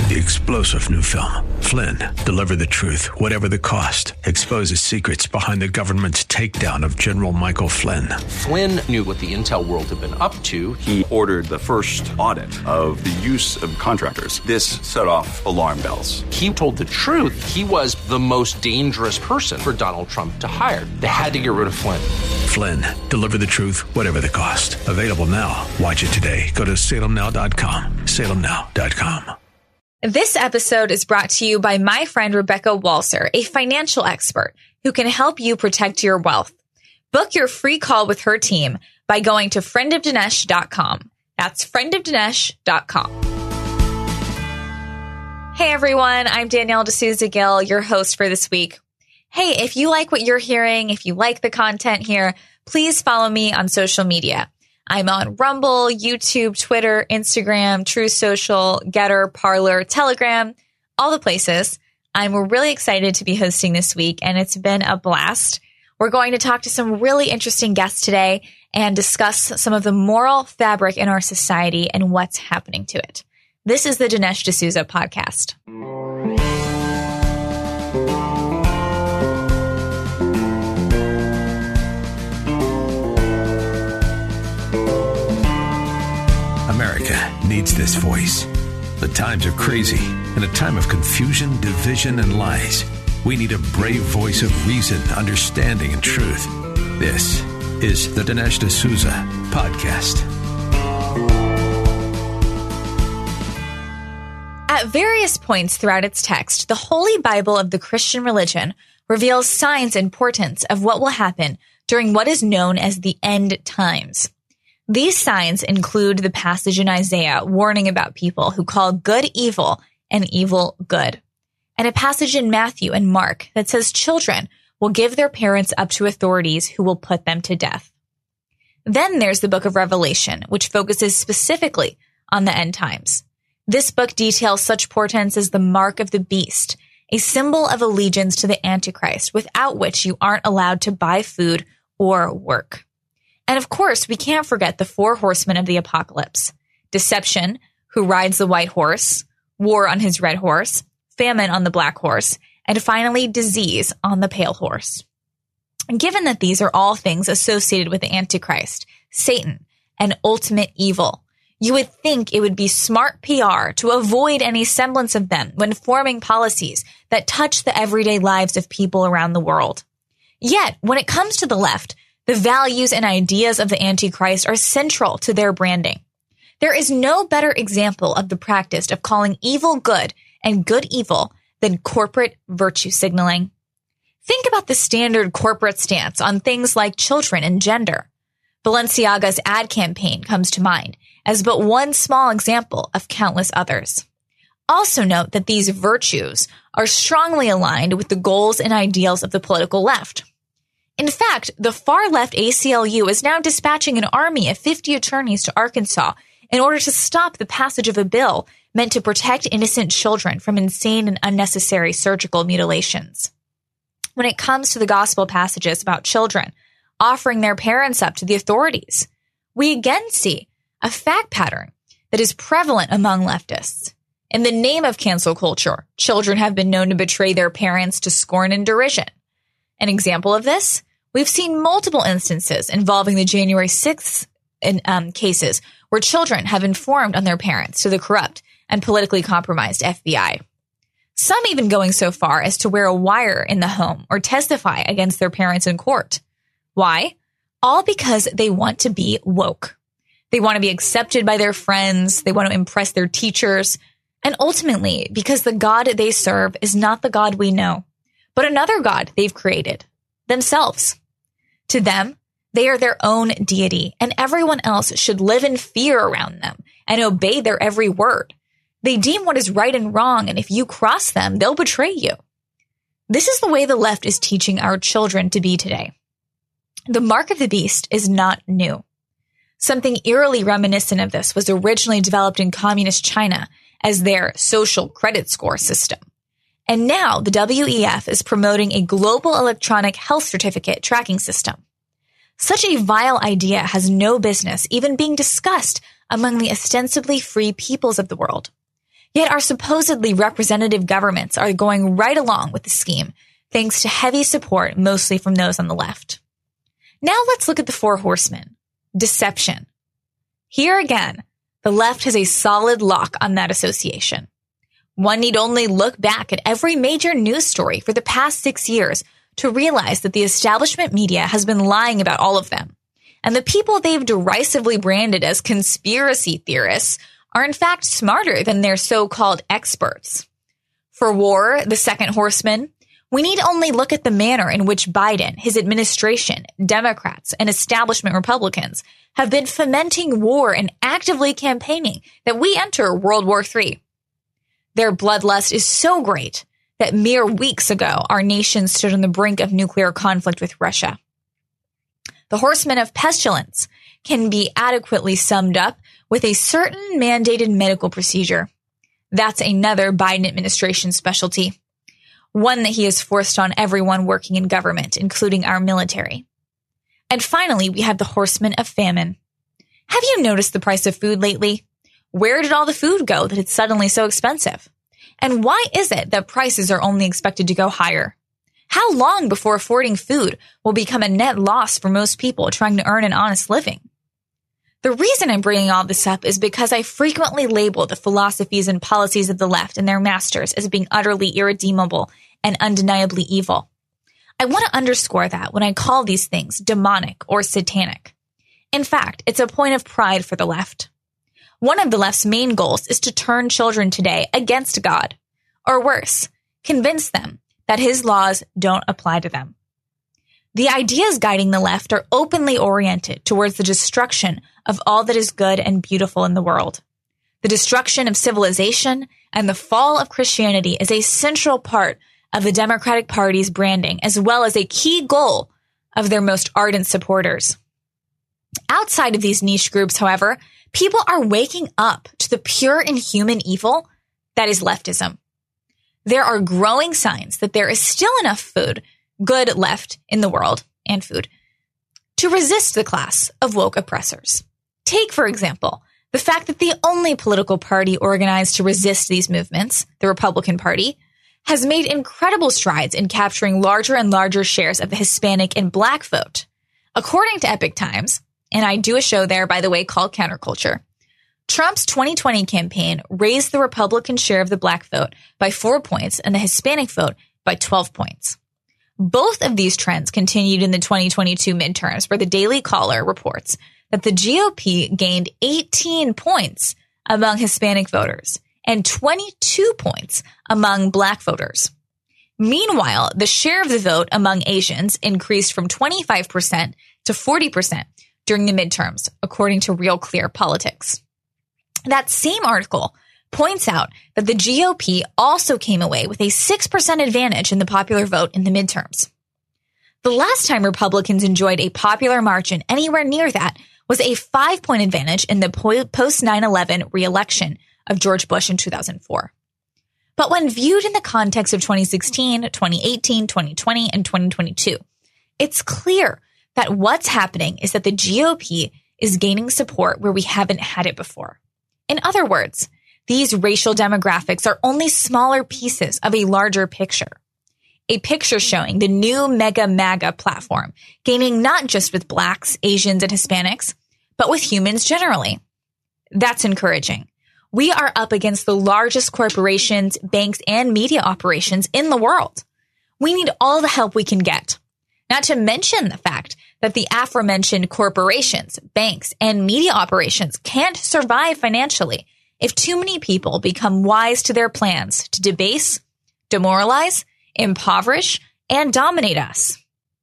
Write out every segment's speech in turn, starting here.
The explosive new film, Flynn, Deliver the Truth, Whatever the Cost, exposes secrets behind the government's takedown of General Michael Flynn. Flynn knew what the intel world had been up to. He ordered the first audit of the use of contractors. This set off alarm bells. He told the truth. He was the most dangerous person for Donald Trump to hire. They had to get rid of Flynn. Flynn, Deliver the Truth, Whatever the Cost. Available now. Watch it today. Go to salemnow.com. salemnow.com. This episode is brought to you by my friend Rebecca Walser, a financial expert who can help you protect your wealth. Book your free call with her team by going to friendofdinesh.com. That's friendofdinesh.com. Hey everyone, I'm Danielle D'Souza Gill, your host for this week. Hey, if you like what you're hearing, if you like the content here, please follow me on social media. I'm on Rumble, YouTube, Twitter, Instagram, True Social, Getter, Parler, Telegram, all the places. I'm really excited to be hosting this week, and it's been a blast. We're going to talk to some really interesting guests today and discuss some of the moral fabric in our society and what's happening to it. This is the Dinesh D'Souza podcast. America needs this voice. The times are crazy. In a time of confusion, division, and lies, we need a brave voice of reason, understanding, and truth. This is the Dinesh D'Souza podcast. At various points throughout its text, the Holy Bible of the Christian religion reveals signs and portents of what will happen during what is known as the end times. These signs include the passage in Isaiah warning about people who call good evil and evil good, and a passage in Matthew and Mark that says children will give their parents up to authorities who will put them to death. Then there's the book of Revelation, which focuses specifically on the end times. This book details such portents as the mark of the beast, a symbol of allegiance to the Antichrist, without which you aren't allowed to buy food or work. And of course, we can't forget the four horsemen of the apocalypse: deception, who rides the white horse, war on his red horse, famine on the black horse, and finally disease on the pale horse. And given that these are all things associated with the Antichrist, Satan, and ultimate evil, you would think it would be smart PR to avoid any semblance of them when forming policies that touch the everyday lives of people around the world. Yet, when it comes to the left, the values and ideas of the Antichrist are central to their branding. There is no better example of the practice of calling evil good and good evil than corporate virtue signaling. Think about the standard corporate stance on things like children and gender. Balenciaga's ad campaign comes to mind as but one small example of countless others. Also note that these virtues are strongly aligned with the goals and ideals of the political left. In fact, the far-left ACLU is now dispatching an army of 50 attorneys to Arkansas in order to stop the passage of a bill meant to protect innocent children from insane and unnecessary surgical mutilations. When it comes to the gospel passages about children offering their parents up to the authorities, we again see a fact pattern that is prevalent among leftists. In the name of cancel culture, children have been known to betray their parents to scorn and derision. An example of this? We've seen multiple instances involving the January 6th cases where children have informed on their parents to the corrupt and politically compromised FBI. Some even going so far as to wear a wire in the home or testify against their parents in court. Why? All because they want to be woke. They want to be accepted by their friends. They want to impress their teachers. And ultimately, because the God they serve is not the God we know, but another God they've created, themselves. To them, they are their own deity, and everyone else should live in fear around them and obey their every word. They deem what is right and wrong, and if you cross them, they'll betray you. This is the way the left is teaching our children to be today. The mark of the beast is not new. Something eerily reminiscent of this was originally developed in communist China as their social credit score system. And now the WEF is promoting a global electronic health certificate tracking system. Such a vile idea has no business even being discussed among the ostensibly free peoples of the world. Yet our supposedly representative governments are going right along with the scheme, thanks to heavy support, mostly from those on the left. Now let's look at the four horsemen. Deception. Here again, the left has a solid lock on that association. One need only look back at every major news story for the past 6 years to realize that the establishment media has been lying about all of them. And the people they've derisively branded as conspiracy theorists are in fact smarter than their so-called experts. For war, the second horseman, we need only look at the manner in which Biden, his administration, Democrats, and establishment Republicans have been fomenting war and actively campaigning that we enter World War III. Their bloodlust is so great that mere weeks ago, our nation stood on the brink of nuclear conflict with Russia. The horsemen of pestilence can be adequately summed up with a certain mandated medical procedure. That's another Biden administration specialty, one that he has forced on everyone working in government, including our military. And finally, we have the horsemen of famine. Have you noticed the price of food lately? Where did all the food go that it's suddenly so expensive? And why is it that prices are only expected to go higher? How long before affording food will become a net loss for most people trying to earn an honest living? The reason I'm bringing all this up is because I frequently label the philosophies and policies of the left and their masters as being utterly irredeemable and undeniably evil. I want to underscore that when I call these things demonic or satanic. In fact, it's a point of pride for the left. One of the left's main goals is to turn children today against God, or worse, convince them that his laws don't apply to them. The ideas guiding the left are openly oriented towards the destruction of all that is good and beautiful in the world. The destruction of civilization and the fall of Christianity is a central part of the Democratic Party's branding, as well as a key goal of their most ardent supporters. Outside of these niche groups, however, people are waking up to the pure and human evil that is leftism. There are growing signs that there is still enough food, good left in the world, and food, to resist the class of woke oppressors. Take, for example, the fact that the only political party organized to resist these movements, the Republican Party, has made incredible strides in capturing larger and larger shares of the Hispanic and Black vote. According to Epoch Times, and I do a show there, by the way, called Counterculture, Trump's 2020 campaign raised the Republican share of the Black vote by 4 points and the Hispanic vote by 12 points. Both of these trends continued in the 2022 midterms, where the Daily Caller reports that the GOP gained 18 points among Hispanic voters and 22 points among Black voters. Meanwhile, the share of the vote among Asians increased from 25% to 40% during the midterms, according to Real Clear Politics. That same article points out that the GOP also came away with a 6% advantage in the popular vote in the midterms. The last time Republicans enjoyed a popular margin anywhere near that was a 5-point advantage in the post 9/11 re-election of George Bush in 2004. But when viewed in the context of 2016, 2018, 2020, and 2022, it's clear that what's happening is that the GOP is gaining support where we haven't had it before. In other words, these racial demographics are only smaller pieces of a larger picture. A picture showing the new Mega MAGA platform gaining not just with Blacks, Asians, and Hispanics, but with humans generally. That's encouraging. We are up against the largest corporations, banks, and media operations in the world. We need all the help we can get. Not to mention the fact that the aforementioned corporations, banks, and media operations can't survive financially if too many people become wise to their plans to debase, demoralize, impoverish, and dominate us.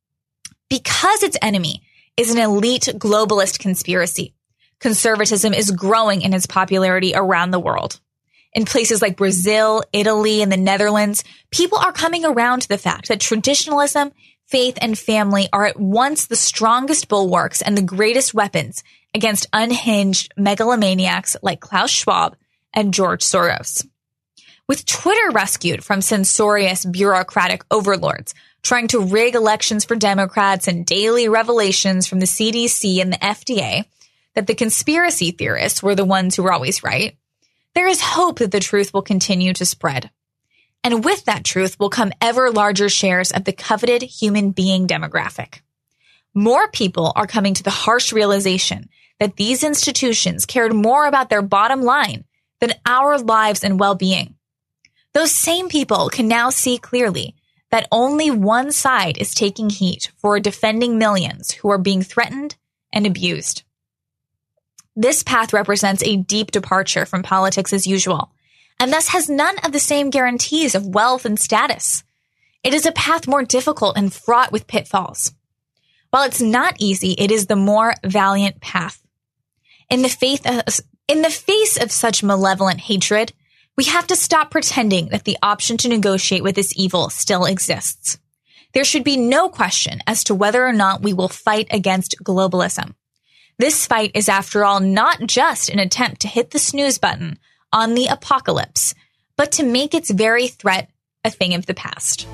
Because its enemy is an elite globalist conspiracy, conservatism is growing in its popularity around the world. In places like Brazil, Italy, and the Netherlands, people are coming around to the fact that traditionalism, faith, and family are at once the strongest bulwarks and the greatest weapons against unhinged megalomaniacs like Klaus Schwab and George Soros. With Twitter rescued from censorious bureaucratic overlords trying to rig elections for Democrats and daily revelations from the CDC and the FDA that the conspiracy theorists were the ones who were always right, there is hope that the truth will continue to spread. And with that truth will come ever larger shares of the coveted human being demographic. More people are coming to the harsh realization that these institutions cared more about their bottom line than our lives and well-being. Those same people can now see clearly that only one side is taking heat for defending millions who are being threatened and abused. This path represents a deep departure from politics as usual, and thus has none of the same guarantees of wealth and status. It is a path more difficult and fraught with pitfalls. While it's not easy, it is the more valiant path. In the face of such malevolent hatred, we have to stop pretending that the option to negotiate with this evil still exists. There should be no question as to whether or not we will fight against globalism. This fight is, after all, not just an attempt to hit the snooze button on the apocalypse, but to make its very threat a thing of the past.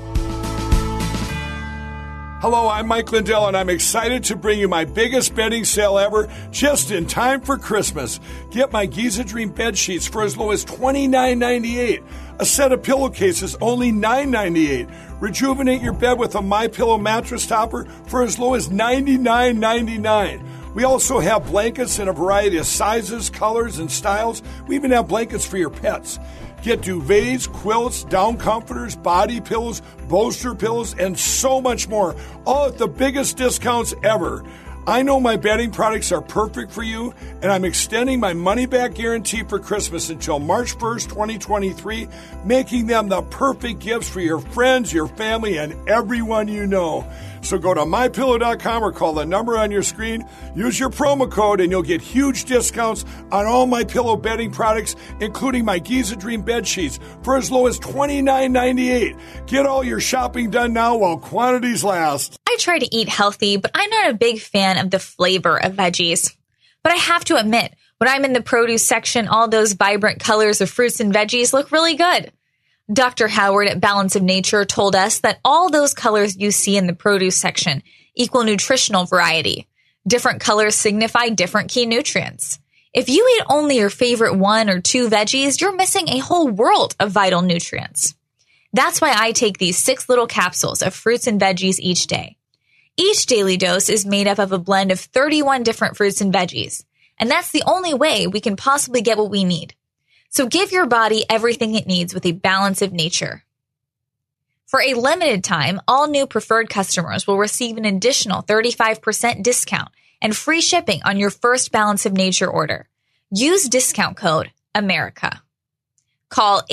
Hello, I'm Mike Lindell, and I'm excited to bring you my biggest bedding sale ever just in time for Christmas. Get my Giza Dream bed sheets for as low as $29.98. A set of pillowcases, only $9.98. Rejuvenate your bed with a MyPillow mattress topper for as low as $99.99. We also have blankets in a variety of sizes, colors, and styles. We even have blankets for your pets. Get duvets, quilts, down comforters, body pillows, bolster pillows, and so much more, all at the biggest discounts ever. I know my bedding products are perfect for you, and I'm extending my money-back guarantee for Christmas until March 1st, 2023, making them the perfect gifts for your friends, your family, and everyone you know. So go to MyPillow.com or call the number on your screen. Use your promo code and you'll get huge discounts on all MyPillow bedding products, including my Giza Dream bed sheets for as low as $29.98. Get all your shopping done now while quantities last. I try to eat healthy, but I'm not a big fan of the flavor of veggies. But I have to admit, when I'm in the produce section, all those vibrant colors of fruits and veggies look really good. Dr. Howard at Balance of Nature told us that all those colors you see in the produce section equal nutritional variety. Different colors signify different key nutrients. If you eat only your favorite 1 or 2 veggies, you're missing a whole world of vital nutrients. That's why I take these 6 little capsules of fruits and veggies each day. Each daily dose is made up of a blend of 31 different fruits and veggies, and that's the only way we can possibly get what we need. So give your body everything it needs with a Balance of Nature. For a limited time, all new preferred customers will receive an additional 35% discount and free shipping on your first Balance of Nature order. Use discount code AMERICA. Call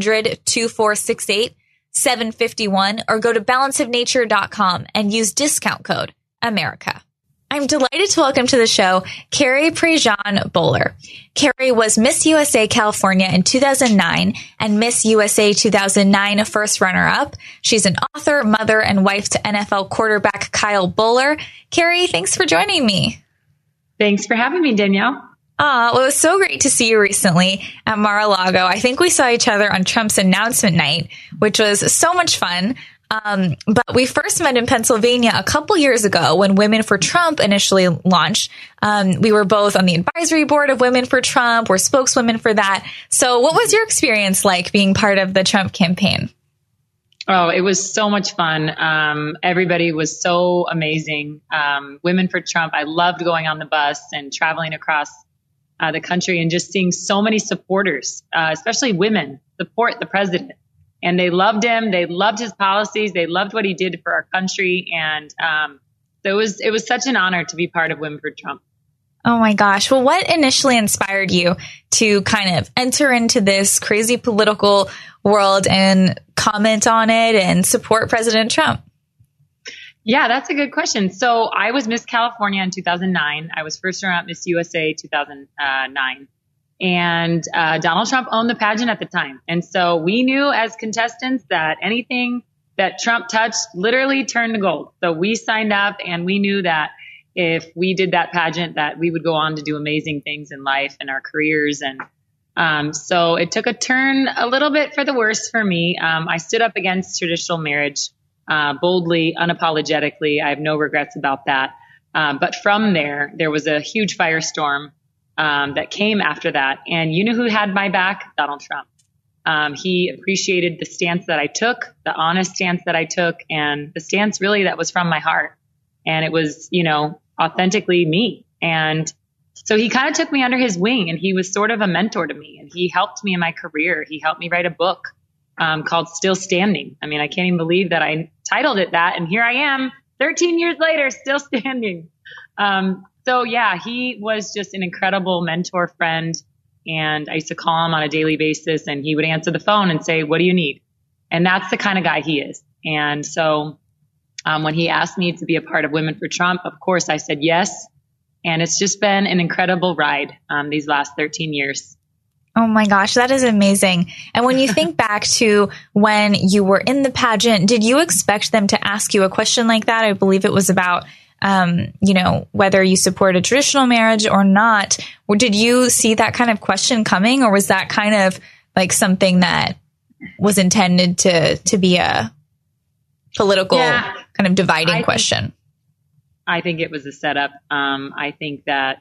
800-2468-751 or go to balanceofnature.com and use discount code AMERICA. I'm delighted to welcome to the show Carrie Prejean Bowler. Carrie was Miss USA California in 2009 and Miss USA 2009 first runner-up. She's an author, mother, and wife to NFL quarterback Kyle Bowler. Carrie, thanks for joining me. Thanks for having me, Danielle. Well, it was so great to see you recently at Mar-a-Lago. I think we saw each other on Trump's announcement night, which was so much fun. But we first met in Pennsylvania a couple years ago when Women for Trump initially launched. We were both on the advisory board of Women for Trump. We're spokeswomen for that. So what was your experience like being part of the Trump campaign? Oh, it was so much fun. Everybody was so amazing. Women for Trump. I loved going on the bus and traveling across the country and just seeing so many supporters, especially women, support the president. And they loved him. They loved his policies. They loved what he did for our country. And it was such an honor to be part of Women for Trump. Oh, my gosh. Well, what initially inspired you to kind of enter into this crazy political world and comment on it and support President Trump? Yeah, that's a good question. So I was Miss California in 2009. I was first runner-up Miss USA 2009. And Donald Trump owned the pageant at the time. And so we knew as contestants that anything that Trump touched literally turned to gold. So we signed up and we knew that if we did that pageant, that we would go on to do amazing things in life and our careers. And so it took a turn a little bit for the worse for me. I stood up against traditional marriage boldly, unapologetically. I have no regrets about that. But from there was a huge firestorm. that came after that. And you know who had my back? Donald Trump. He appreciated the stance that I took, the honest stance that I took, and the stance really that was from my heart. And it was, authentically me. And so he kind of took me under his wing, and he was sort of a mentor to me, and he helped me in my career. He helped me write a book called Still Standing. I mean, I can't even believe that I titled it that. And here I am 13 years later, still standing. So yeah, he was just an incredible mentor, friend. And I used to call him on a daily basis, and he would answer the phone and say, "What do you need?" And that's the kind of guy he is. And so when he asked me to be a part of Women for Trump, of course I said yes. And it's just been an incredible ride these last 13 years. Oh my gosh, that is amazing. And when you think back to when you were in the pageant, did you expect them to ask you a question like that? I believe it was about whether you support a traditional marriage or not. Or did you see that kind of question coming, or was that kind of like something that was intended to be a political kind of dividing question? I think it was a setup. I think that,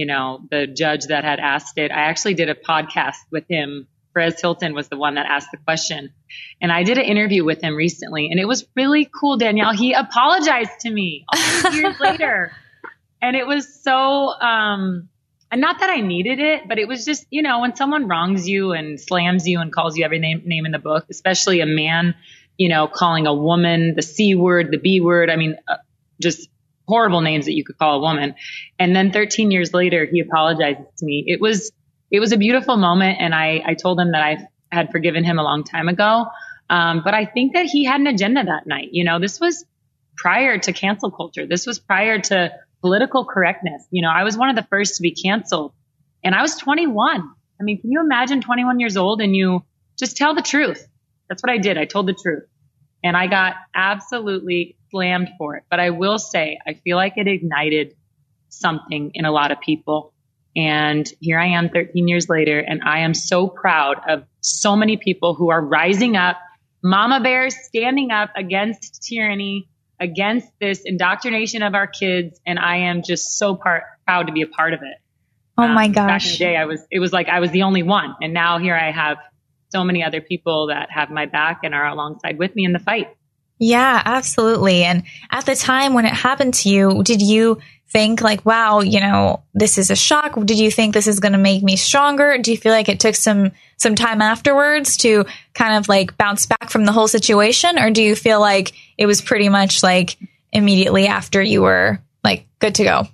the judge that had asked it, I actually did a podcast with him. Perez Hilton was the one that asked the question. And I did an interview with him recently, and it was really cool, Danielle. He apologized to me all these years later. And it was so, and not that I needed it, but it was just, when someone wrongs you and slams you and calls you every name in the book, especially a man, calling a woman the C word, the B word. I mean, just horrible names that you could call a woman. And then 13 years later, he apologized to me. It was a beautiful moment. And I told him that I had forgiven him a long time ago. But I think that he had an agenda that night. This was prior to cancel culture. This was prior to political correctness. I was one of the first to be canceled, and I was 21. I mean, can you imagine 21 years old and you just tell the truth? That's what I did. I told the truth, and I got absolutely slammed for it. But I will say, I feel like it ignited something in a lot of people. And here I am 13 years later, and I am so proud of so many people who are rising up, mama bears standing up against tyranny, against this indoctrination of our kids. And I am just so proud to be a part of it. Oh my gosh. Back in the day, it was like I was the only one. And now here I have so many other people that have my back and are alongside with me in the fight. Yeah, absolutely. And at the time when it happened to you, did you think like, wow, this is a shock? Did you think this is going to make me stronger? Do you feel like it took some time afterwards to kind of like bounce back from the whole situation? Or do you feel like it was pretty much like immediately after you were like good to go?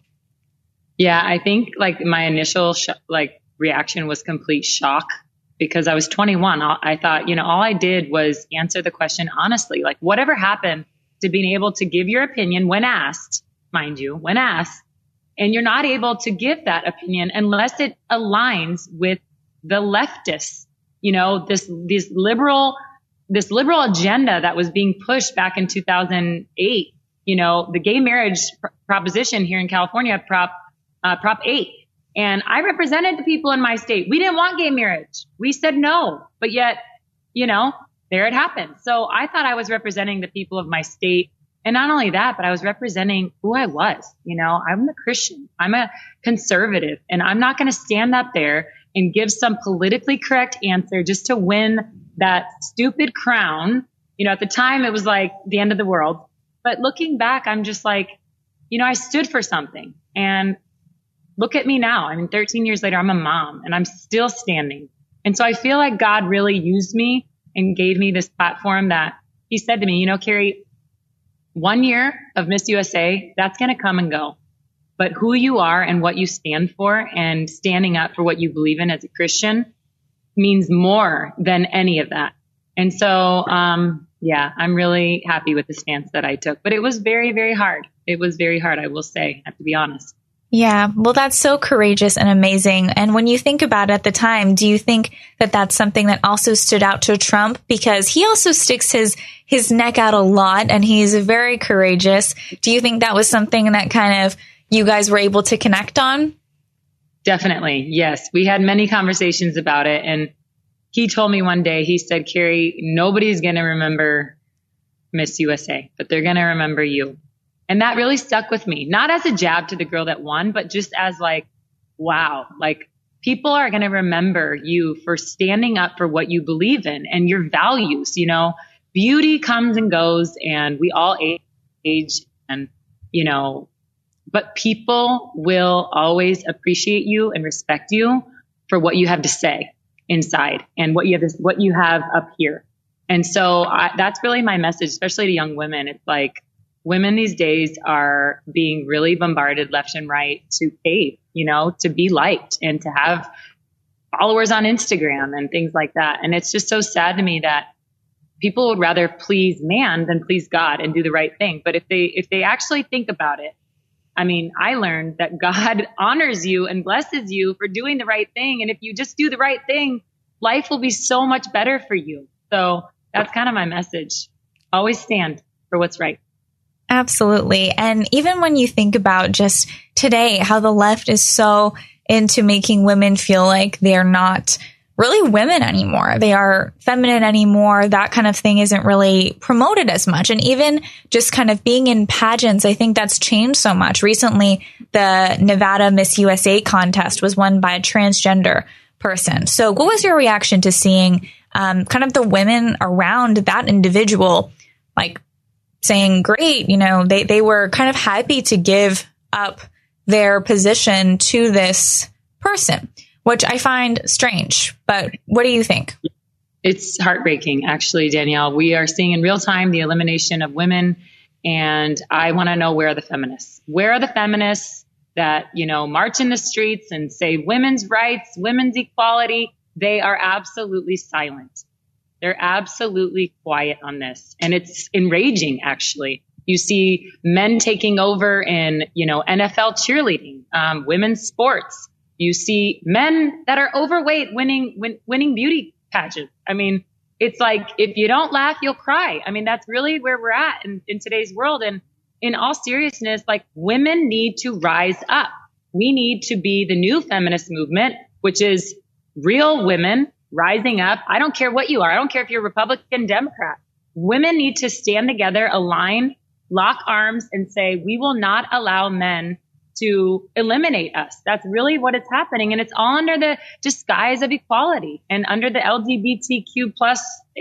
Yeah, I think like my initial reaction was complete shock, because I was 21. I thought, all I did was answer the question honestly, like whatever happened to being able to give your opinion when asked, mind you, when asked, and you're not able to give that opinion unless it aligns with the leftists, this liberal agenda that was being pushed back in 2008, the gay marriage proposition here in California, Prop 8. And I represented the people in my state. We didn't want gay marriage. We said no, but yet, there it happened. So I thought I was representing the people of my state. And not only that, but I was representing who I was. I'm a Christian. I'm a conservative, and I'm not going to stand up there and give some politically correct answer just to win that stupid crown. At the time it was like the end of the world. But looking back, I'm just like, I stood for something. And look at me now. 13 years later, I'm a mom, and I'm still standing. And so I feel like God really used me and gave me this platform that he said to me, Carrie, 1 year of Miss USA, that's going to come and go. But who you are and what you stand for and standing up for what you believe in as a Christian means more than any of that. And so, I'm really happy with the stance that I took. But it was very, very hard. It was very hard, I will say, I have to be honest. Yeah, well, that's so courageous and amazing. And when you think about it at the time, do you think that that's something that also stood out to Trump? Because he also sticks his neck out a lot, and he's very courageous. Do you think that was something that kind of you guys were able to connect on? Definitely. Yes. We had many conversations about it. And he told me one day, he said, Carrie, nobody's going to remember Miss USA, but they're going to remember you. And that really stuck with me, not as a jab to the girl that won, but just as like, wow, like people are going to remember you for standing up for what you believe in and your values. You know, beauty comes and goes and we all age and, you know, but people will always appreciate you and respect you for what you have to say inside and what you have up here. And so that's really my message, especially to young women. It's like women these days are being really bombarded left and right to pave, you know, to be liked and to have followers on Instagram and things like that. And it's just so sad to me that people would rather please man than please God and do the right thing. But if they actually think about it, I mean, I learned that God honors you and blesses you for doing the right thing. And if you just do the right thing, life will be so much better for you. So that's kind of my message. Always stand for what's right. Absolutely. And even when you think about just today, how the left is so into making women feel like they're not really women anymore. They are feminine anymore. That kind of thing isn't really promoted as much. And even just kind of being in pageants, I think that's changed so much. Recently, the Nevada Miss USA contest was won by a transgender person. So what was your reaction to seeing kind of the women around that individual, like saying, great, you know, they were kind of happy to give up their position to this person, which I find strange. But what do you think? It's heartbreaking, actually, Danielle. We are seeing in real time the elimination of women. And I want to know, where are the feminists? Where are the feminists that, you know, march in the streets and say women's rights, women's equality? They are absolutely silent. They're absolutely quiet on this. And it's enraging, actually. You see men taking over in, you know, NFL cheerleading, women's sports. You see men that are overweight winning beauty pageants. I mean, it's like, if you don't laugh, you'll cry. I mean, that's really where we're at in today's world. And in all seriousness, like, women need to rise up. We need to be the new feminist movement, which is real women rising up. I don't care what you are. I don't care if you're Republican, Democrat. Women need to stand together, align, lock arms, and say, we will not allow men to eliminate us. That's really what is happening. And it's all under the disguise of equality and under the LGBTQ plus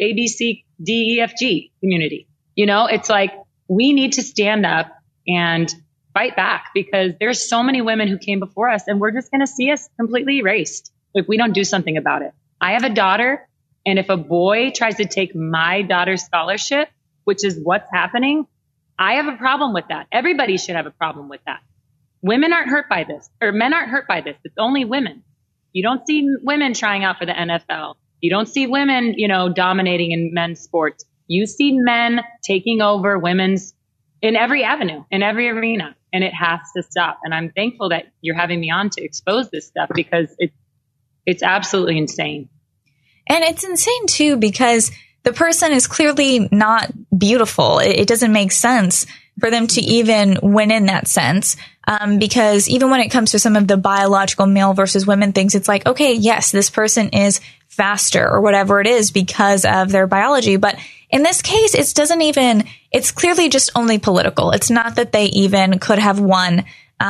ABCDEFG community. You know, it's like, we need to stand up and fight back, because there's so many women who came before us, and we're just going to see us completely erased if we don't do something about it. I have a daughter, and if a boy tries to take my daughter's scholarship, which is what's happening, I have a problem with that. Everybody should have a problem with that. Women aren't hurt by this, or men aren't hurt by this. It's only women. You don't see women trying out for the NFL. You don't see women, you know, dominating in men's sports. You see men taking over women's in every avenue, in every arena, and it has to stop. And I'm thankful that you're having me on to expose this stuff, because it's absolutely insane. And it's insane too, because the person is clearly not beautiful. It doesn't make sense for them to even win in that sense. Because even when it comes to some of the biological male versus women things, it's like, okay, yes, this person is faster or whatever it is because of their biology. But in this case, it's clearly just only political. It's not that they even could have won,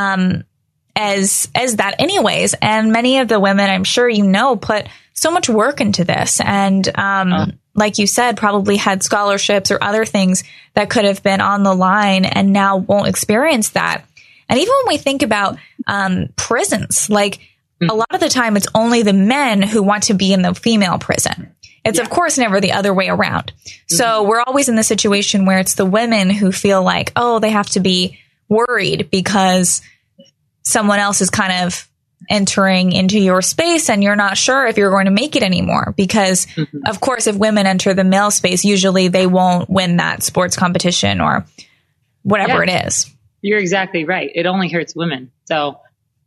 as that anyways. And many of the women, I'm sure, you know, put so much work into this. And, like you said, probably had scholarships or other things that could have been on the line, and now won't experience that. And even when we think about prisons, like a lot of the time it's only the men who want to be in the female prison. It's of course never the other way around. So we're always in the situation where it's the women who feel like, oh, they have to be worried because someone else is kind of entering into your space and you're not sure if you're going to make it anymore. Because of course, if women enter the male space, usually they won't win that sports competition or whatever it is. You're exactly right. It only hurts women. So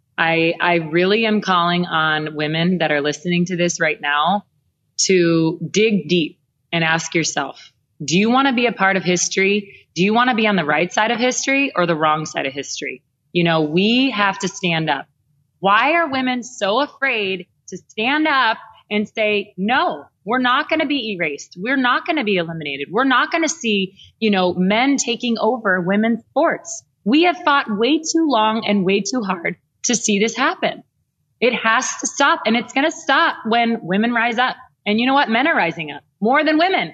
I really am calling on women that are listening to this right now to dig deep and ask yourself, do you want to be a part of history? Do you want to be on the right side of history or the wrong side of history? You know, we have to stand up. Why are women so afraid to stand up and say, no, we're not going to be erased. We're not going to be eliminated. We're not going to see, you know, men taking over women's sports. We have fought way too long and way too hard to see this happen. It has to stop, and it's going to stop when women rise up. And you know what? Men are rising up more than women.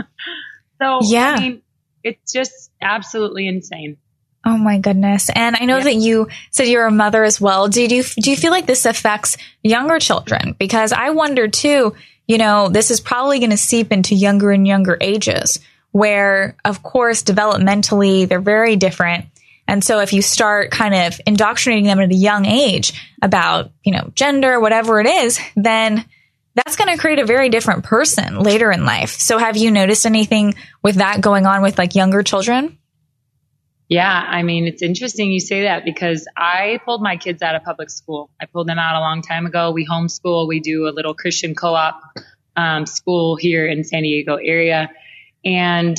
So, yeah. I mean, it's just absolutely insane. Oh my goodness. And I know that you said you're a mother as well. Do you feel like this affects younger children? Because I wonder too, you know, this is probably going to seep into younger and younger ages where, of course, developmentally, they're very different. And so if you start kind of indoctrinating them at a young age about, you know, gender, whatever it is, then that's going to create a very different person later in life. So have you noticed anything with that going on with like younger children? Yeah, I mean, it's interesting you say that because I pulled my kids out of public school. I pulled them out a long time ago. We homeschool. We do a little Christian co-op school here in San Diego area. And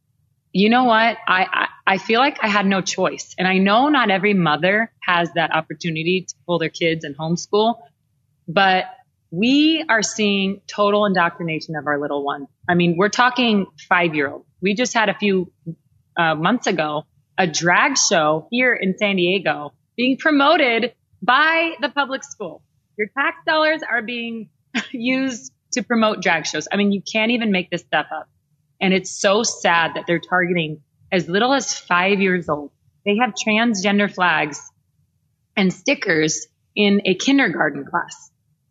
you know what? I feel like I had no choice. And I know not every mother has that opportunity to pull their kids and homeschool, but we are seeing total indoctrination of our little one. I mean, we're talking 5-year-old. We just had a few months ago a drag show here in San Diego being promoted by the public school. Your tax dollars are being used to promote drag shows. I mean, you can't even make this stuff up. And it's so sad that they're targeting as little as 5 years old. They have transgender flags and stickers in a kindergarten class.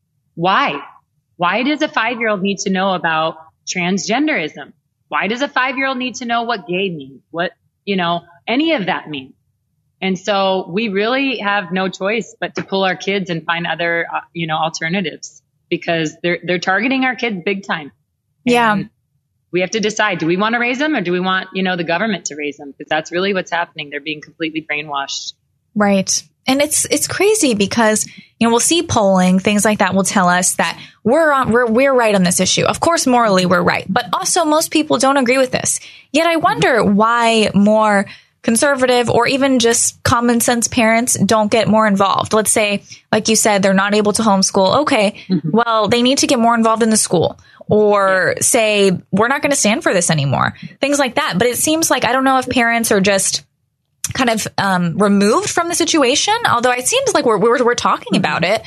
Why? Why does a 5-year-old need to know about transgenderism? Why does a 5-year-old need to know what gay means? What, you know, any of that means? And so we really have no choice but to pull our kids and find other, alternatives because they're targeting our kids big time. Yeah. And we have to decide, do we want to raise them or do we want, the government to raise them? Because that's really what's happening. They're being completely brainwashed. Right. And it's crazy because, we'll see polling, things like that will tell us that we're right on this issue. Of course, morally, we're right. But also most people don't agree with this. Yet I wonder why more conservative or even just common sense parents don't get more involved. Let's say, like you said, they're not able to homeschool. Okay, well, they need to get more involved in the school or say, we're not going to stand for this anymore. Things like that. But it seems like, I don't know if parents are just kind of removed from the situation, although it seems like we're talking about it.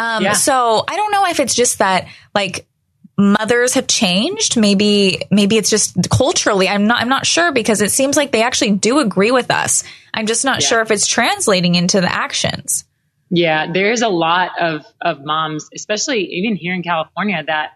So I don't know if it's just that like mothers have changed. Maybe it's just culturally. I'm not sure because it seems like they actually do agree with us. I'm just not sure if it's translating into the actions. Yeah, there's a lot of moms, especially even here in California, that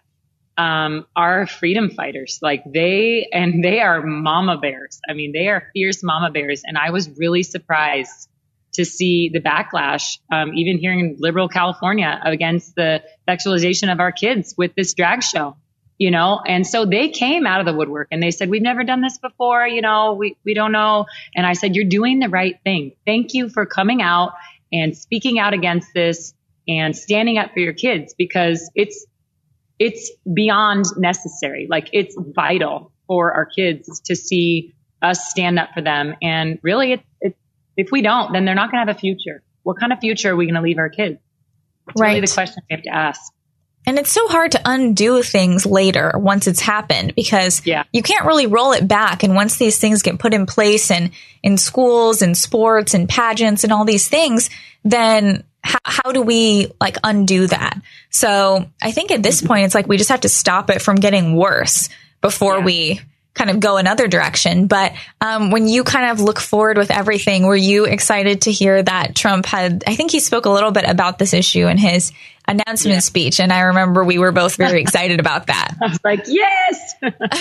are freedom fighters. Like they are mama bears. I mean, they are fierce mama bears. And I was really surprised to see the backlash, even here in liberal California against the sexualization of our kids with this drag show, and so they came out of the woodwork and they said, we've never done this before. We don't know. And I said, you're doing the right thing. Thank you for coming out and speaking out against this and standing up for your kids because it's beyond necessary. Like it's vital for our kids to see us stand up for them. And really, if we don't, then they're not going to have a future. What kind of future are we going to leave our kids? It's really the question we have to ask. And it's so hard to undo things later once it's happened because you can't really roll it back. And once these things get put in place and in schools and sports and pageants and all these things, then how do we like undo that? So I think at this point, it's like we just have to stop it from getting worse before we kind of go another direction. But when you kind of look forward with everything, were you excited to hear that Trump I think he spoke a little bit about this issue in his announcement speech. And I remember we were both very excited about that. I was like, yes.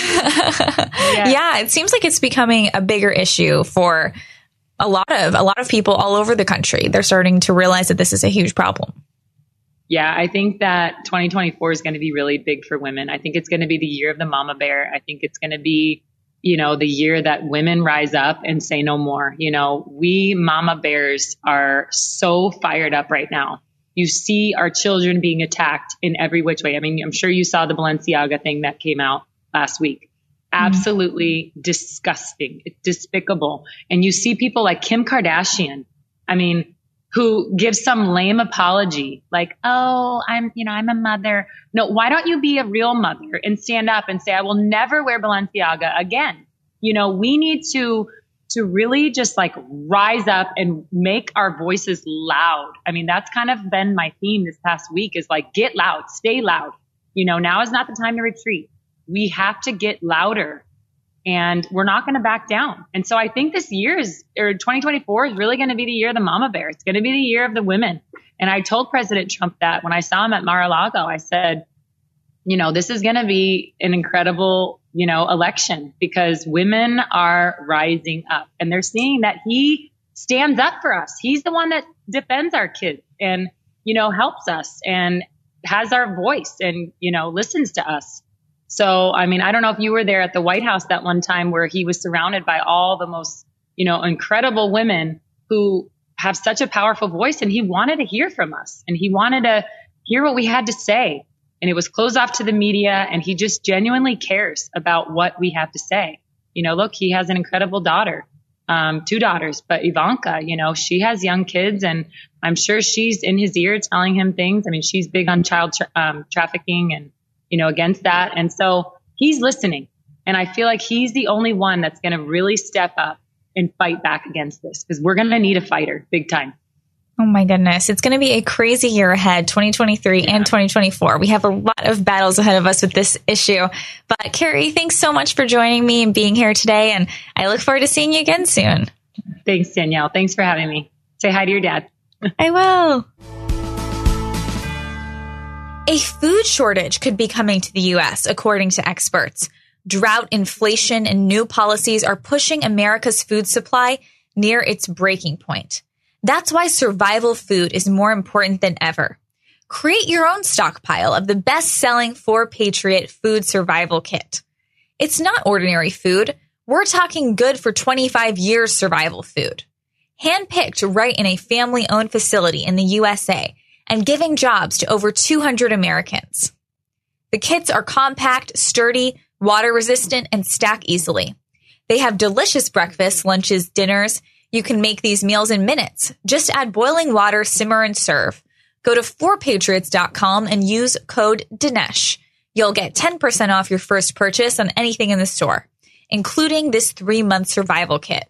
Yeah, it seems like it's becoming a bigger issue for a lot of people all over the country. They're starting to realize that this is a huge problem. Yeah, I think that 2024 is going to be really big for women. I think it's going to be the year of the mama bear. I think it's going to be, the year that women rise up and say no more. We mama bears are so fired up right now. You see our children being attacked in every which way. I mean, I'm sure you saw the Balenciaga thing that came out last week. Absolutely disgusting. It's despicable. And you see people like Kim Kardashian, who gives some lame apology like, oh, I'm a mother. No, why don't you be a real mother and stand up and say, I will never wear Balenciaga again. We need to to really just like rise up and make our voices loud. I mean, that's kind of been my theme this past week is like, get loud, stay loud. Now is not the time to retreat. We have to get louder and we're not going to back down. And so I think this year 2024 is really going to be the year of the mama bear. It's going to be the year of the women. And I told President Trump that when I saw him at Mar-a-Lago, I said, this is going to be an incredible, election because women are rising up and they're seeing that he stands up for us. He's the one that defends our kids and, helps us and has our voice and, listens to us. So, I mean, I don't know if you were there at the White House that one time where he was surrounded by all the most, incredible women who have such a powerful voice and he wanted to hear from us and he wanted to hear what we had to say. And it was closed off to the media and he just genuinely cares about what we have to say. Look, he has an incredible daughter, 2 daughters, but Ivanka, she has young kids and I'm sure she's in his ear telling him things. I mean, she's big on child trafficking and, against that. And so he's listening. And I feel like he's the only one that's going to really step up and fight back against this because we're going to need a fighter big time. Oh my goodness. It's going to be a crazy year ahead, 2023 and 2024. We have a lot of battles ahead of us with this issue. But Carrie, thanks so much for joining me and being here today. And I look forward to seeing you again soon. Thanks, Danielle. Thanks for having me. Say hi to your dad. I will. A food shortage could be coming to the U.S., according to experts. Drought, inflation, and new policies are pushing America's food supply near its breaking point. That's why survival food is more important than ever. Create your own stockpile of the best-selling 4Patriot Food Survival Kit. It's not ordinary food. We're talking good for 25 years survival food. Handpicked right in a family-owned facility in the USA and giving jobs to over 200 Americans. The kits are compact, sturdy, water-resistant, and stack easily. They have delicious breakfasts, lunches, dinners. You can make these meals in minutes. Just add boiling water, simmer, and serve. Go to 4patriots.com and use code Dinesh. You'll get 10% off your first purchase on anything in the store, including this 3-month survival kit.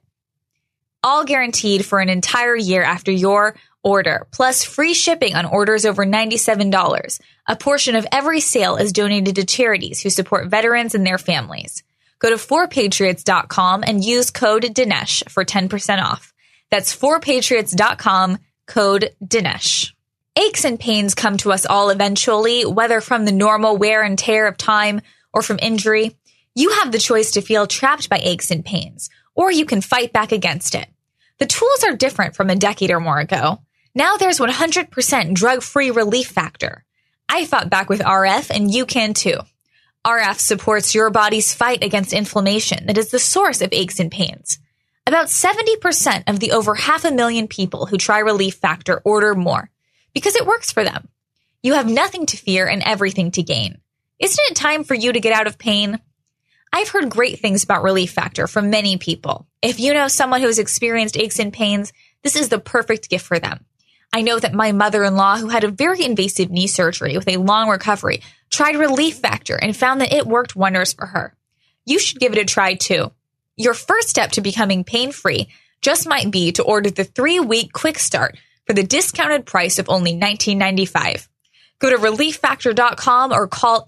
All guaranteed for an entire year after your order, plus free shipping on orders over $97. A portion of every sale is donated to charities who support veterans and their families. Go to 4patriots.com and use code Dinesh for 10% off. That's 4patriots.com, code Dinesh. Aches and pains come to us all eventually, whether from the normal wear and tear of time or from injury. You have the choice to feel trapped by aches and pains, or you can fight back against it. The tools are different from a decade or more ago. Now there's 100% drug-free Relief Factor. I fought back with RF, and you can too. RF supports your body's fight against inflammation that is the source of aches and pains. About 70% of the over 500,000 people who try Relief Factor order more because it works for them. You have nothing to fear and everything to gain. Isn't it time for you to get out of pain? I've heard great things about Relief Factor from many people. If you know someone who has experienced aches and pains, this is the perfect gift for them. I know that my mother-in-law, who had a very invasive knee surgery with a long recovery, tried Relief Factor and found that it worked wonders for her. You should give it a try too. Your first step to becoming pain-free just might be to order the 3-week quick start for the discounted price of only $19.95. Go to relieffactor.com or call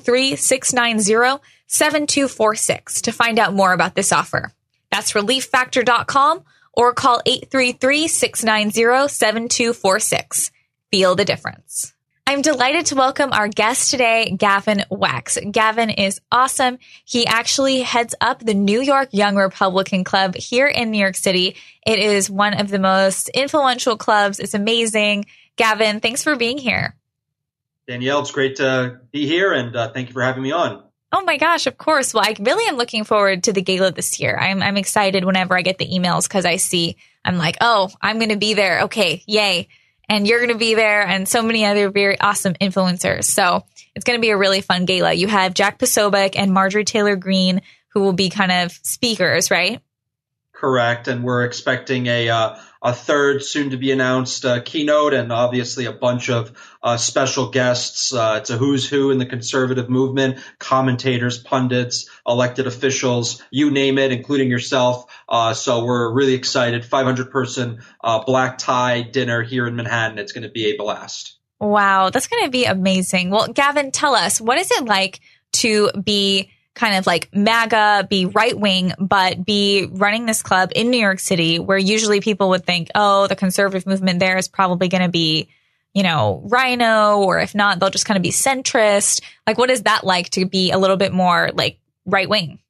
833-690-7246 to find out more about this offer. That's relieffactor.com or call 833-690-7246. Feel the difference. I'm delighted to welcome our guest today, Gavin Wax. Gavin is awesome. He actually heads up the New York Young Republican Club here in New York City. It is one of the most influential clubs. It's amazing. Gavin, thanks for being here. Danielle, it's great to be here, and thank you for having me on. Oh my gosh, of course. Well, I really am looking forward to the gala this year. I'm excited whenever I get the emails because I'm like, oh, I'm going to be there. Okay, yay. And you're going to be there and so many other very awesome influencers. So it's going to be a really fun gala. You have Jack Posobiec and Marjorie Taylor Greene, who will be kind of speakers, right? Correct. And we're expecting a third soon to be announced keynote, and obviously a bunch of special guests. It's a who's who in the conservative movement, commentators, pundits, elected officials, you name it, including yourself. So we're really excited. 500-person black tie dinner here in Manhattan. It's going to be a blast. Wow, that's going to be amazing. Well, Gavin, tell us, what is it like to be kind of like MAGA, be right wing, but be running this club in New York City, where usually people would think, oh, the conservative movement there is probably going to be, you know, Rhino, or if not, they'll just kind of be centrist. Like, what is that like to be a little bit more like right wing?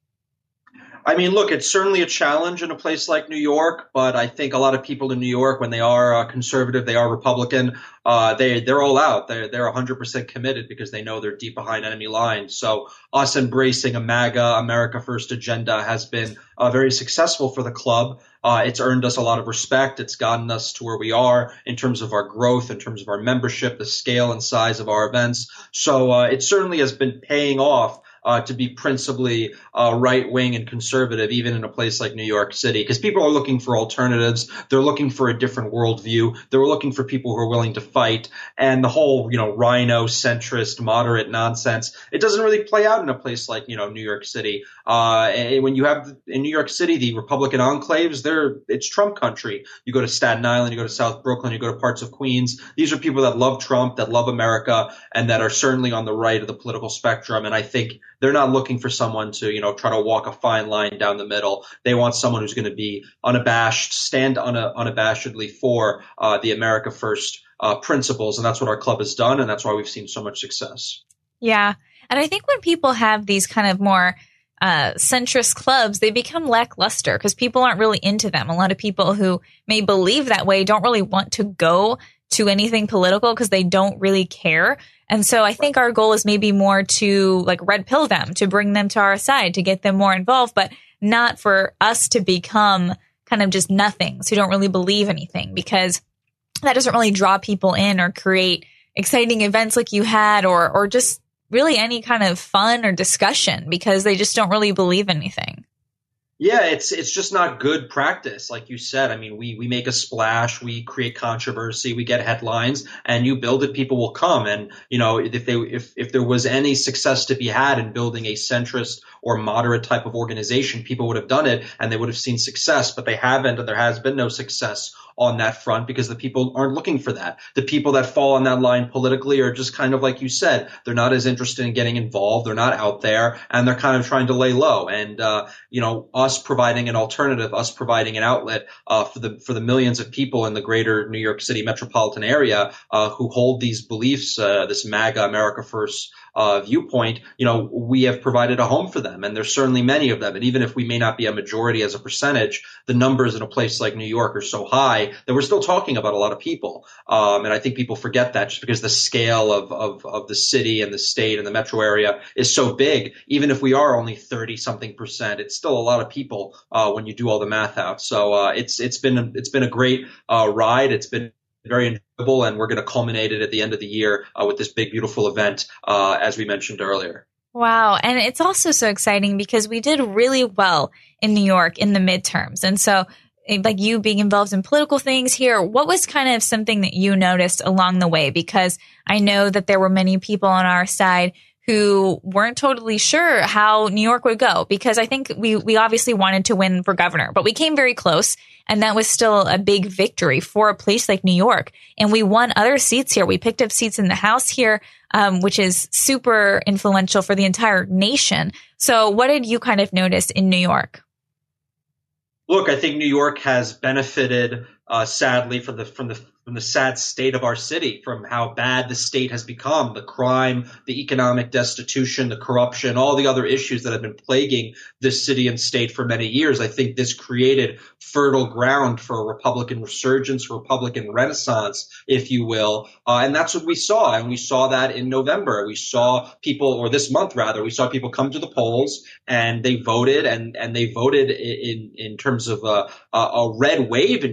I mean, look, it's certainly a challenge in a place like New York, but I think a lot of people in New York, when they are conservative, they are Republican, they're all out. They're 100% committed because they know they're deep behind enemy lines. So us embracing a MAGA, America First agenda has been very successful for the club. It's earned us a lot of respect. It's gotten us to where we are in terms of our growth, in terms of our membership, the scale and size of our events. So it certainly has been paying off to be principally right-wing and conservative, even in a place like New York City, because people are looking for alternatives. They're looking for a different worldview. They're looking for people who are willing to fight. And the whole, Rhino, centrist, moderate nonsense, it doesn't really play out in a place like, New York City. When you have in New York City, the Republican enclaves, it's Trump country. You go to Staten Island, you go to South Brooklyn, you go to parts of Queens. These are people that love Trump, that love America, and that are certainly on the right of the political spectrum. And I think they're not looking for someone to, try to walk a fine line down the middle. They want someone who's going to be unabashed, stand unabashedly for the America First principles. And that's what our club has done. And that's why we've seen so much success. Yeah. And I think when people have these kind of more centrist clubs, they become lackluster because people aren't really into them. A lot of people who may believe that way don't really want to go to anything political because they don't really care. And so I think our goal is maybe more to like red pill them, to bring them to our side, to get them more involved, but not for us to become kind of just nothings who don't really believe anything, because that doesn't really draw people in or create exciting events like you had, or just really any kind of fun or discussion, because they just don't really believe anything. Yeah, it's just not good practice. Like you said, I mean, we make a splash, we create controversy, we get headlines, and you build it, people will come. And, if there was any success to be had in building a centrist or moderate type of organization, people would have done it and they would have seen success, but they haven't, and there has been no success on that front because the people aren't looking for that. The people that fall on that line politically are just kind of like you said, they're not as interested in getting involved. They're not out there, and they're kind of trying to lay low. And, us providing an alternative, us providing an outlet for the millions of people in the greater New York City metropolitan area who hold these beliefs, this MAGA, America First viewpoint, we have provided a home for them. And there's certainly many of them. And even if we may not be a majority as a percentage, the numbers in a place like New York are so high that we're still talking about a lot of people. And I think people forget that just because the scale of the city and the state and the metro area is so big. Even if we are only 30-something%, it's still a lot of people when you do all the math out. So it's been a great ride. It's been very enjoyable, and we're going to culminate it at the end of the year with this big, beautiful event, as we mentioned earlier. Wow. And it's also so exciting because we did really well in New York in the midterms. And so like you being involved in political things here, what was kind of something that you noticed along the way? Because I know that there were many people on our side who weren't totally sure how New York would go, because I think we obviously wanted to win for governor, but we came very close. And that was still a big victory for a place like New York. And we won other seats here. We picked up seats in the House here, which is super influential for the entire nation. So what did you kind of notice in New York? Look, I think New York has benefited sadly from the sad state of our city, from how bad the state has become, the crime, the economic destitution, the corruption, all the other issues that have been plaguing this city and state for many years. I think this created fertile ground for a Republican resurgence, Republican renaissance, if you will. And that's what we saw. And we saw that in November. We saw people, or this month rather, we saw people come to the polls and they voted, and they voted in terms of a red wave in New York.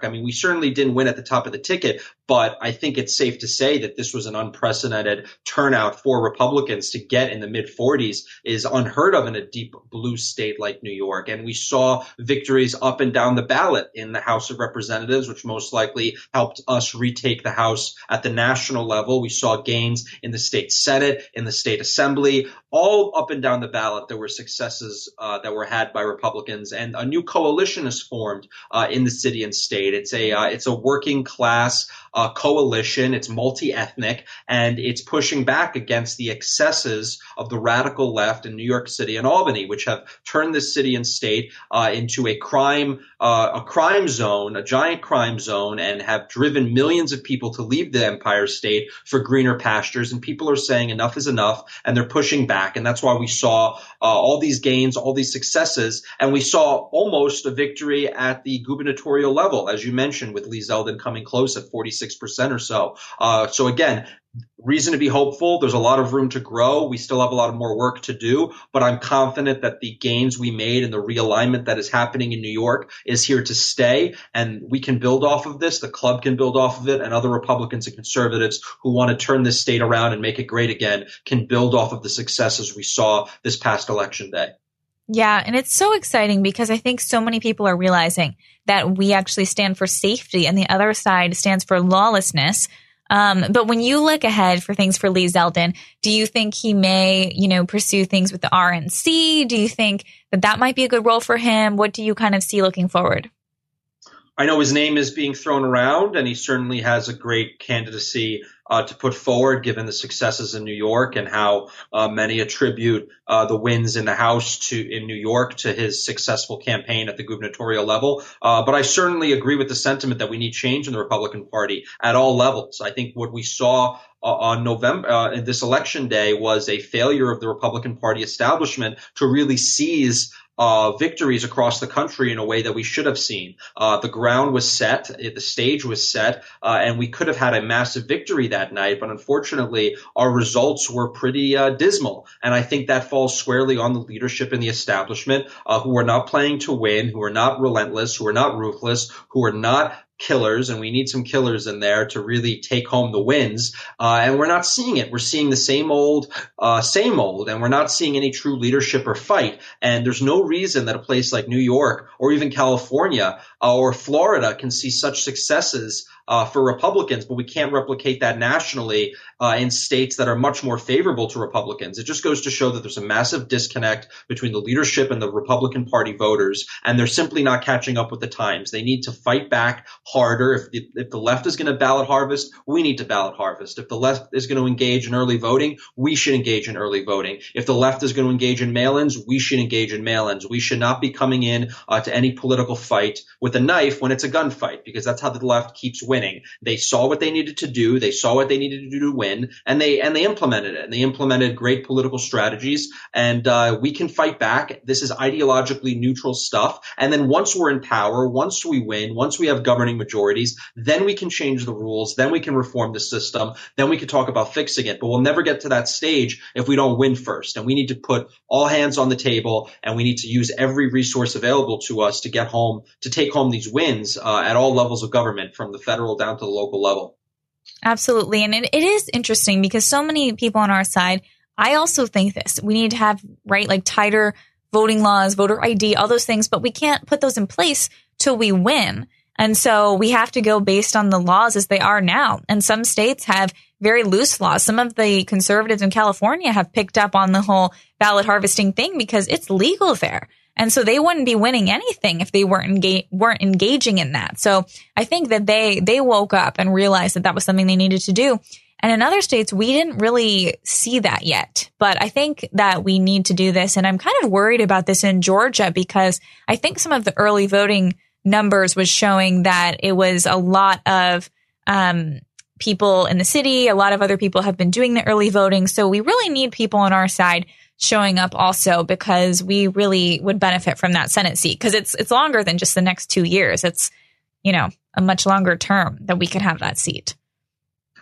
I mean, we certainly didn't win at the top of the ticket, but I think it's safe to say that this was an unprecedented turnout for Republicans. To get in the mid-40s is unheard of in a deep blue state like New York. And we saw victories up and down the ballot in the House of Representatives, which most likely helped us retake the House at the national level. We saw gains in the state Senate, in the state Assembly, all up and down the ballot. There were successes that were had by Republicans, and a new coalition is formed in the city and state. It's a working class coalition. It's multi-ethnic, and it's pushing back against the excesses of the radical left in New York City and Albany, which have turned the city and state into a crime zone, a giant crime zone, and have driven millions of people to leave the Empire State for greener pastures. And people are saying enough is enough, and they're pushing back. And that's why we saw all these gains, all these successes, and we saw almost a victory at the gubernatorial level, as you mentioned, with Lee Zeldin coming close at 46% or so. So again, reason to be hopeful. There's a lot of room to grow. We still have a lot of more work to do, but I'm confident that the gains we made and the realignment that is happening in New York is here to stay, and we can build off of this. The club can build off of it, and other Republicans and conservatives who want to turn this state around and make it great again can build off of the successes we saw this past election day. Yeah, and it's so exciting because I think so many people are realizing that we actually stand for safety and the other side stands for lawlessness. But when you look ahead for things for Lee Zeldin, do you think he may, pursue things with the RNC? Do you think that might be a good role for him? What do you kind of see looking forward? I know his name is being thrown around, and he certainly has a great candidacy to put forward, given the successes in New York and how many attribute the wins in the House in New York to his successful campaign at the gubernatorial level. But I certainly agree with the sentiment that we need change in the Republican Party at all levels. I think what we saw on November, this election day, was a failure of the Republican Party establishment to really seize victories across the country in a way that we should have seen. The ground was set, the stage was set, and we could have had a massive victory that night. But unfortunately, our results were pretty dismal. And I think that falls squarely on the leadership in the establishment, who are not playing to win, who are not relentless, who are not ruthless, who are not killers, and we need some killers in there to really take home the wins. And we're not seeing it. We're seeing the same old, and we're not seeing any true leadership or fight. And there's no reason that a place like New York or even California or Florida can see such successes for Republicans, but we can't replicate that nationally in states that are much more favorable to Republicans. It just goes to show that there's a massive disconnect between the leadership and the Republican Party voters, and they're simply not catching up with the times. They need to fight back harder. If the left is going to ballot harvest, we need to ballot harvest. If the left is going to engage in early voting, we should engage in early voting. If the left is going to engage in mail-ins, we should engage in mail-ins. We should not be coming in to any political fight with a knife when it's a gunfight, because that's how the left keeps winning. They saw what they needed to do. They saw what they needed to do to win, and they implemented it. And they implemented great political strategies, and we can fight back. This is ideologically neutral stuff. And then once we're in power, once we win, once we have governing majorities, then we can change the rules. Then we can reform the system. Then we can talk about fixing it. But we'll never get to that stage if we don't win first. And we need to put all hands on the table, and we need to use every resource available to us to take home these wins at all levels of government, from the federal down to the local level. Absolutely. And it is interesting because so many people on our side, I also think this. We need to have, tighter voting laws, voter ID, all those things, but we can't put those in place till we win. And so we have to go based on the laws as they are now. And some states have very loose laws. Some of the conservatives in California have picked up on the whole ballot harvesting thing because it's legal there. And so they wouldn't be winning anything if they weren't engaging in that. So I think that they woke up and realized that was something they needed to do. And in other states, we didn't really see that yet. But I think that we need to do this. And I'm kind of worried about this in Georgia because I think some of the early voting numbers was showing that it was a lot of people in the city. A lot of other people have been doing the early voting. So we really need people on our side showing up also, because we really would benefit from that Senate seat, because it's longer than just the next 2 years. It's, a much longer term that we could have that seat.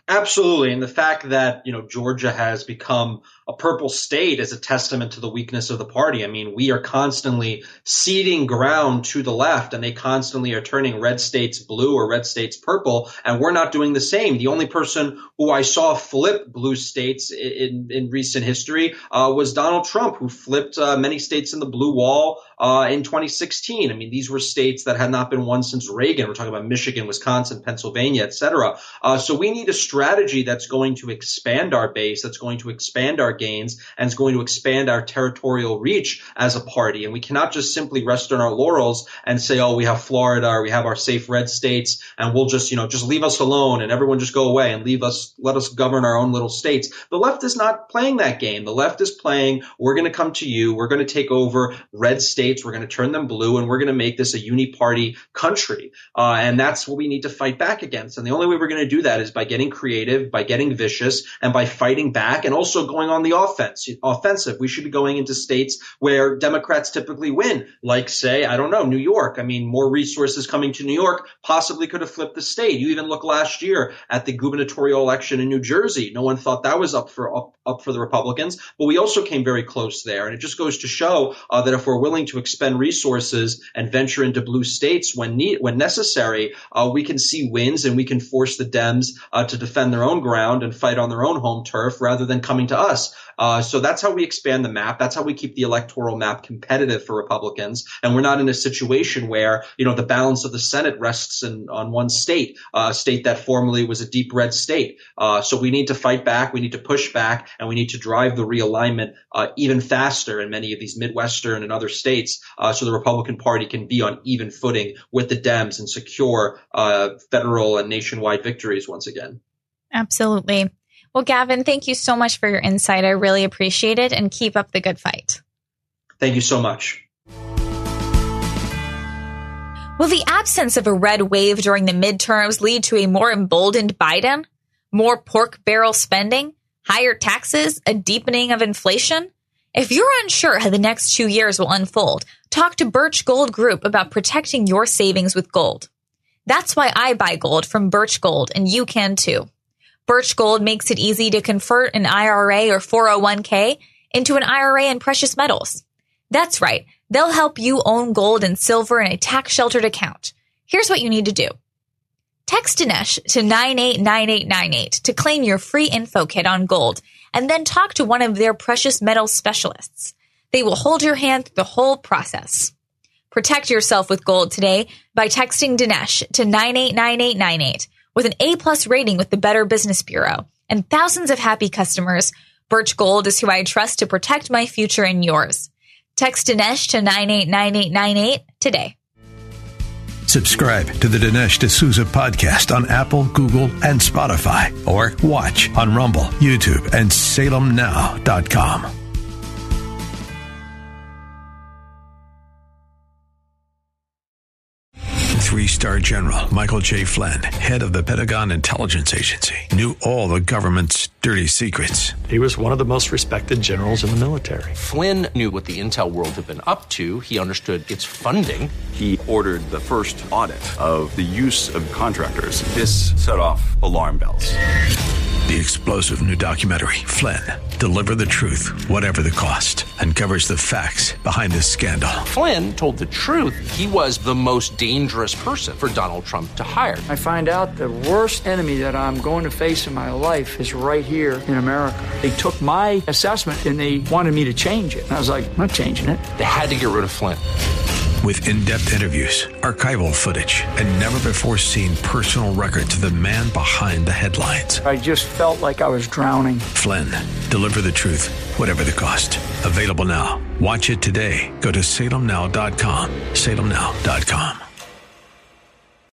Absolutely. And the fact that, Georgia has become a purple state is a testament to the weakness of the party. I mean, we are constantly ceding ground to the left, and they constantly are turning red states blue or red states purple, and we're not doing the same. The only person who I saw flip blue states in recent history was Donald Trump, who flipped many states in the blue wall in 2016. I mean, these were states that had not been won since Reagan. We're talking about Michigan, Wisconsin, Pennsylvania, et cetera. So we need a strategy that's going to expand our base, that's going to expand our gains, and is going to expand our territorial reach as a party. And we cannot just simply rest on our laurels and say, oh, we have Florida or we have our safe red states, and we'll just leave us alone and everyone just go away and let us govern our own little states. The left is not playing that game. The left is playing, we're going to come to you, we're going to take over red states, we're going to turn them blue, and we're going to make this a uni-party country. And that's what we need to fight back against. And the only way we're going to do that is by getting creative, by getting vicious, and by fighting back, and also going on the offensive. We should be going into states where Democrats typically win, like, say, I don't know, New York. I mean, more resources coming to New York possibly could have flipped the state. You even look last year at the gubernatorial election in New Jersey. No one thought that was up for the Republicans, but we also came very close there. And it just goes to show that if we're willing to expend resources and venture into blue states when necessary, we can see wins, and we can force the Dems to defend their own ground and fight on their own home turf rather than coming to us. So that's how we expand the map. That's how we keep the electoral map competitive for Republicans. And we're not in a situation where, the balance of the Senate rests on one state, a state that formerly was a deep red state. So we need to fight back. We need to push back, and we need to drive the realignment even faster in many of these Midwestern and other states, so the Republican Party can be on even footing with the Dems and secure federal and nationwide victories once again. Absolutely. Well, Gavin, thank you so much for your insight. I really appreciate it, and keep up the good fight. Thank you so much. Will the absence of a red wave during the midterms lead to a more emboldened Biden? More pork barrel spending? Higher taxes? A deepening of inflation? If you're unsure how the next 2 years will unfold, talk to Birch Gold Group about protecting your savings with gold. That's why I buy gold from Birch Gold, and you can too. Birch Gold makes it easy to convert an IRA or 401k into an IRA in precious metals. That's right. They'll help you own gold and silver in a tax-sheltered account. Here's what you need to do. Text Dinesh to 989898 to claim your free info kit on gold, and then talk to one of their precious metals specialists. They will hold your hand through the whole process. Protect yourself with gold today by texting Dinesh to 989898 with an A+ rating with the Better Business Bureau and thousands of happy customers. Birch Gold is who I trust to protect my future and yours. Text Dinesh to 989898 today. Subscribe to the Dinesh D'Souza podcast on Apple, Google, and Spotify, or watch on Rumble, YouTube, and SalemNow.com. 3-star General Michael J. Flynn, head of the Pentagon Intelligence Agency, knew all the government's dirty secrets. He was one of the most respected generals in the military. Flynn knew what the intel world had been up to. He understood its funding. He ordered the first audit of the use of contractors. This set off alarm bells. The explosive new documentary, Flynn, Deliver the Truth, Whatever the Cost, uncovers the facts behind this scandal. Flynn told the truth. He was the most dangerous person for Donald Trump to hire. I find out the worst enemy that I'm going to face in my life is right here in America. They took my assessment and they wanted me to change it. And I was like, I'm not changing it. They had to get rid of Flynn. With in-depth interviews, archival footage, and never-before-seen personal records of the man behind the headlines. I just felt like I was drowning. Flynn, Deliver the Truth, Whatever the Cost. Available now. Watch it today. Go to SalemNow.com. SalemNow.com.